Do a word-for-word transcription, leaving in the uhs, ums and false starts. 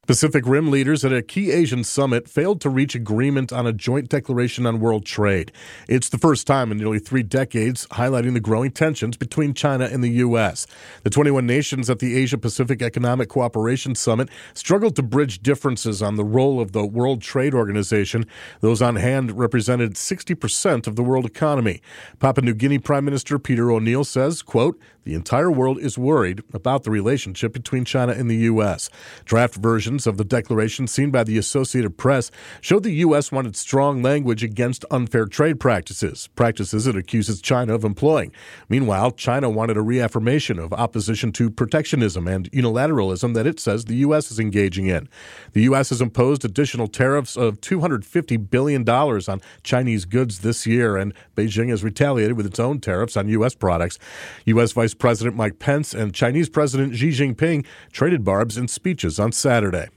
Pacific Rim leaders at a key Asian summit failed to reach agreement on a joint declaration on world trade. It's the first time in nearly three decades, highlighting the growing tensions between China and the U S. The twenty-one nations at the Asia-Pacific Economic Cooperation Summit struggled to bridge differences on the role of the World Trade Organization. Those on hand represented sixty percent of the world economy. Papua New Guinea Prime Minister Peter O'Neill says, quote, "The entire world is worried about the relationship between China and the U S" Draft versions of the declaration seen by the Associated Press showed the U S wanted strong language against unfair trade practices, practices it accuses China of employing. Meanwhile, China wanted a reaffirmation of opposition to protectionism and unilateralism that it says the U S is engaging in. The U S has imposed additional tariffs of two hundred fifty billion dollars on Chinese goods this year, and Beijing has retaliated with its own tariffs on U S products. U S Vice President Mike Pence and Chinese President Xi Jinping traded barbs in speeches on Saturday.